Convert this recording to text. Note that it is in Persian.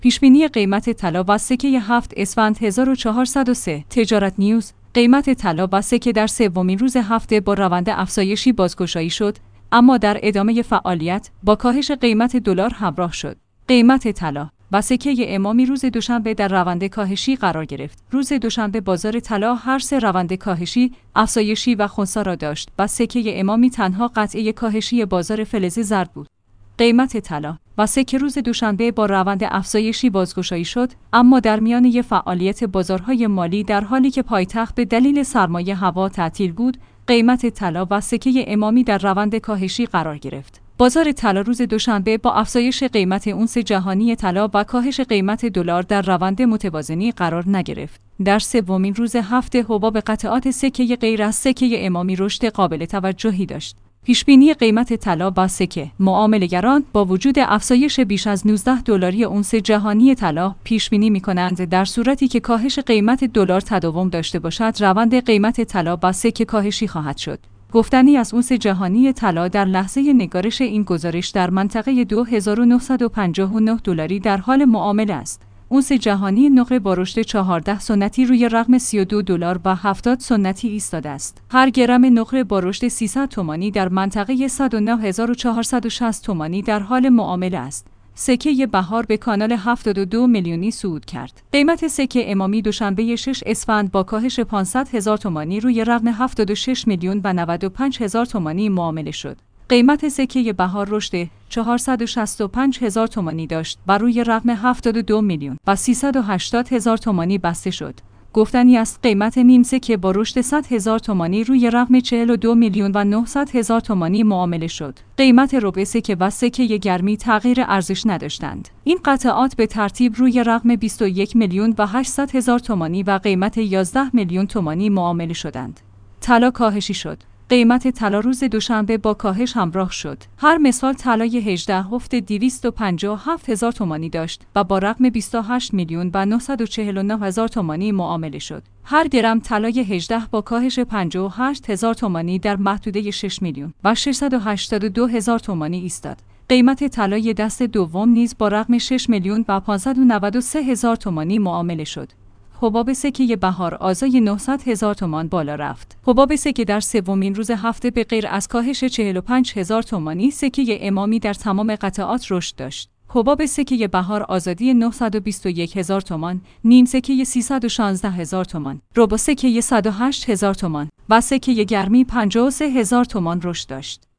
پیشبینی قیمت طلا و سکه 7 اسفند 1403. تجارت نیوز. قیمت طلا و سکه در سومین روز هفته با روند افزایشی بازگشایی شد، اما در ادامه فعالیت با کاهش قیمت دلار همراه شد. قیمت طلا و سکه امامی روز دوشنبه در روند کاهشی قرار گرفت. روز دوشنبه بازار طلا هر سه روند کاهشی، افزایشی و خنثی را داشت و سکه امامی تنها قطعه کاهشی بازار فلز زرد بود. قیمت طلا و سکه روز دوشنبه با روند افزایشی بازگشایی شد، اما در میانه فعالیت بازارهای مالی در حالی که پایتخت به دلیل سرمایه هوا تعطیل بود، قیمت طلا و سکه امامی در روند کاهشی قرار گرفت. بازار طلا روز دوشنبه با افزایش قیمت اونس جهانی طلا و کاهش قیمت دلار در روند متوازنی قرار نگرفت. در سومین روز هفته حباب قطعات سکه غیر از سکه امامی رشد قابل توجهی داشت. پیشبینی قیمت طلا و سکه. معامله‌گران با وجود افزایش بیش از 19 دلاری اونس جهانی طلا پیشبینی می‌کنند در صورتی که کاهش قیمت دلار تداوم داشته باشد، روند قیمت طلا و سکه کاهشی خواهد شد. گفتنی از اونس جهانی طلا در لحظه نگارش این گزارش در منطقه 2959 دلاری در حال معامله است. اونس جهانی نقره با رشد 14 سنتی روی رقم 32 دلار و 70 سنتی ایستاده است. هر گرم نقره با رشد 300 تومانی در منطقه 109460 تومانی در حال معامله است. سکه بهار به کانال 72 میلیونی صعود کرد. قیمت سکه امامی دوشنبه 6 اسفند با کاهش 500,000 تومانی روی رقم 76 میلیون و 95,000 تومانی معامله شد. قیمت سکه بهار رشد 465,000 تومانی داشت و روی رقم 72 میلیون و 380,000 تومانی بسته شد. گفتنی است قیمت نیم سکه با رشد 100,000 تومانی روی رقم 42 میلیون و 900,000 تومانی معامله شد. قیمت ربع سکه و سکه گرمی تغییر ارزش نداشتند. این قطعات به ترتیب روی رقم 21 میلیون و 800,000 تومانی و قیمت 11 میلیون تومانی معامله شدند. طلا کاهشی شد. قیمت طلا روز دوشنبه با کاهش همراه شد. هر مثال طلای 18 هفت 257,000 تومانی داشت و با رقم 28 میلیون و 949,000 تومانی معامله شد. هر گرم طلای 18 با کاهش 58,000 تومانی در محدوده 6 میلیون و 682,000 تومانی ایستاد. قیمت طلای دست دوم نیز با رقم 6 میلیون و 593,000 تومانی معامله شد. حباب سکه بهار آزای 900,000 تومان بالا رفت. حباب سکه در سومین روز هفته به غیر از کاهش 45,000 تومانی، سکه امامی در تمام قطعات رشد داشت. حباب سکه بهار آزادی 921,000 تومان، نیم سکه 316,000 تومان، ربع سکه 108,000 تومان و سکه گرمی 53,000 تومان رشد داشت.